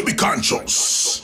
be conscious.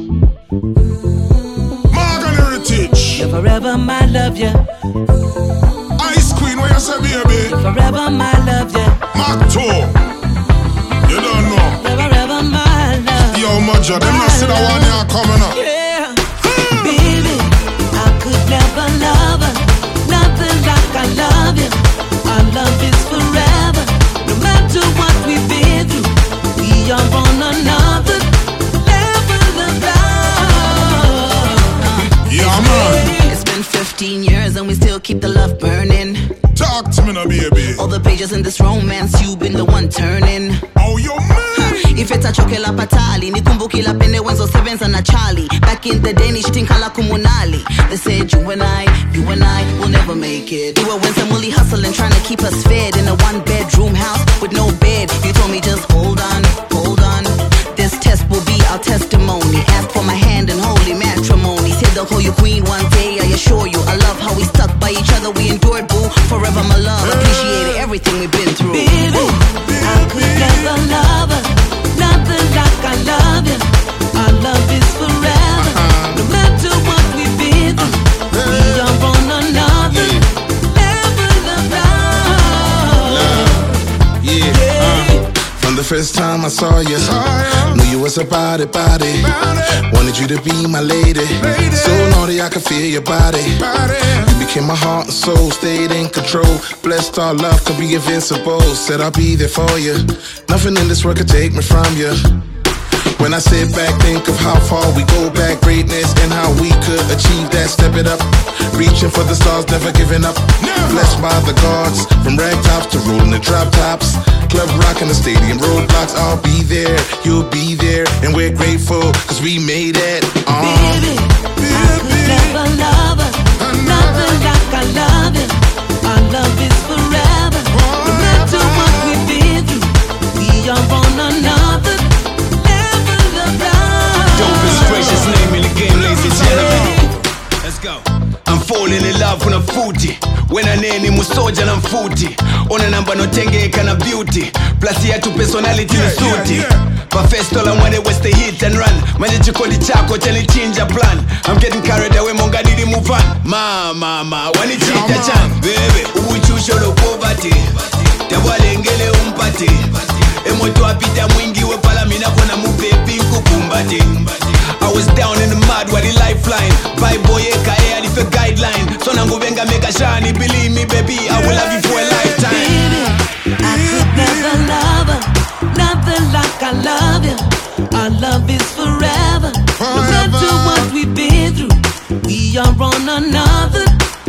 Morgan Heritage. You're forever my love, yeah. Ice Queen, where you say, baby? You're forever my love, yeah. Mark 2. You don't know. You're forever my love. Yo, Mojo, them not see that one here coming up. Yeah. Baby, I could never love her. Nothing like I love you. Our love is forever. No matter what we've been through, we are on another level of love. Yeah, man. It's been 15 years and we still keep the love burning. Talk to me now, baby. All the pages in this romance, you've been the one turning. Oh, you man. Ifeta chokela patali, nikumbukila pende wenzo sevens and a Charlie. Back in the day, nishitinkala kumunali. They said you and I will never make it. You were when some woolly hustling, trying to keep us fed in a one-bedroom house with no bed. You told me just hold on. This test will be our testimony. Ask for my hand in holy matrimony. Said they'll call you queen one day, I assure you. I love how we stuck by each other, we endured, boo. Forever my love, appreciated everything we've been through. Baby, I could never love her. Nothing like I love you. Our love is forever. No matter what we've been through, we are on another level of love. Yeah. From the first time I saw you, knew you was a body. Wanted you to be my lady. So naughty I could feel your body. You became my heart and soul, stayed in control. Blessed our love could be invincible. Said I'll be there for you. Nothing in this world could take me from you. When I sit back, think of how far we go back. Greatness and how we could achieve that. Step it up, reaching for the stars, never giving up. Blessed by the gods, from ragtops to rolling the drop tops. Club rock in the stadium, roadblocks, I'll be there, you'll be there. And we're grateful, cause we made it. Baby, I could never love her. Nothing like I love you. Our love is forever. No matter what we've been through, we are on another level of love. Dopest, gracious name in the game, ladies and gentlemen. Let's go. I'm falling in love with a footy. When I name musoja na mfuti. Ona namba notengeka na beauty. Plus yetu personality ni suti. Bafesto la mwene west the hit and run. Manje chikodi chako chani chinja plan. I'm getting carried away, monga nidi move on. Ma, wani chita chan. Baby, uwichusho lo poverty. Tawale ngele umpati. Emoto apita mwingi we pala mina kona mupepi kukumbati. I was down in the mud while the lifeline. By boy eka air if a guideline. So nangu venga meka shani. Believe me baby, I will love you for a lifetime. Baby, I could never love her. Nothing like I love you. Our love is forever. No matter what we've been through, we are on another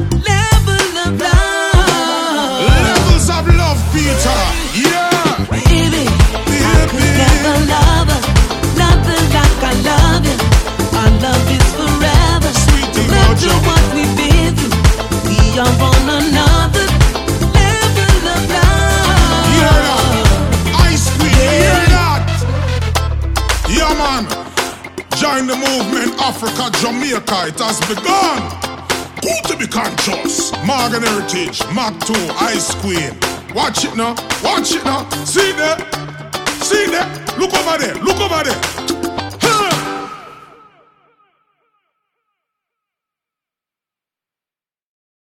level of love. Levels of love, Peter. Yeah. Baby, I could never love her. Nothing like I love you. Our love is forever. No matter what we've been through, we are on another level of love. Hear that? Ice Queen, hear that? Yeah, man. Join the movement, Africa, Jamaica, it has begun. Who to be conscious? Morgan Heritage, Mark 2, Ice Queen. Watch it now, see there, look over there.